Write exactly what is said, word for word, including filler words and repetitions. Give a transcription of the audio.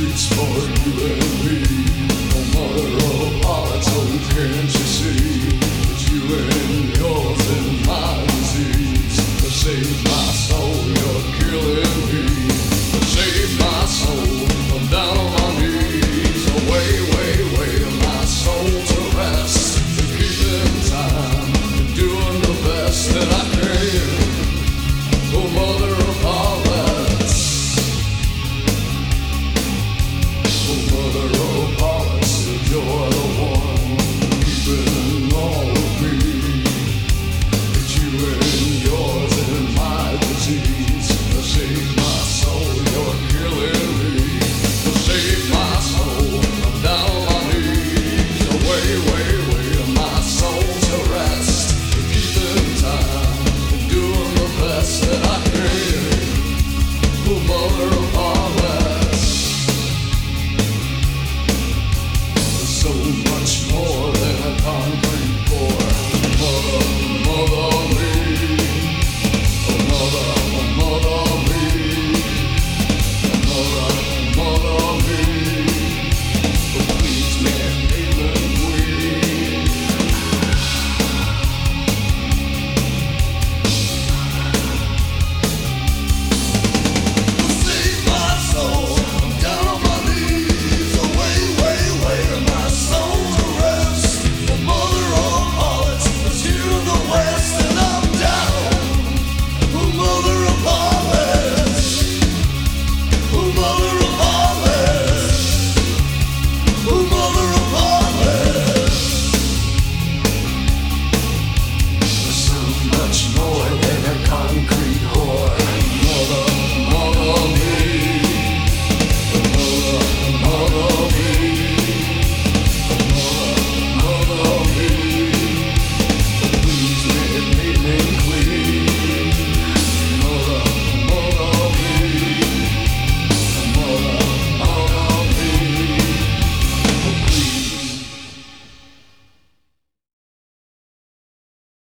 streets for you and me. No mother of hearts, oh can't you see that you and yours and my disease? To save my soul, you're killing me. To save my soul, I'm down on my knees. Away, way, way, my soul to rest. To keep in time, doing the best that I can. Oh mother of harlots, oh mother of harlots, you're the one keeping all of me. But you and yours and my disease. To save my soul, you're killing me. To save my soul, I'm down on my knees. Away, way, way, my soul to rest. To keep in time, doing the best that I can. Oh mother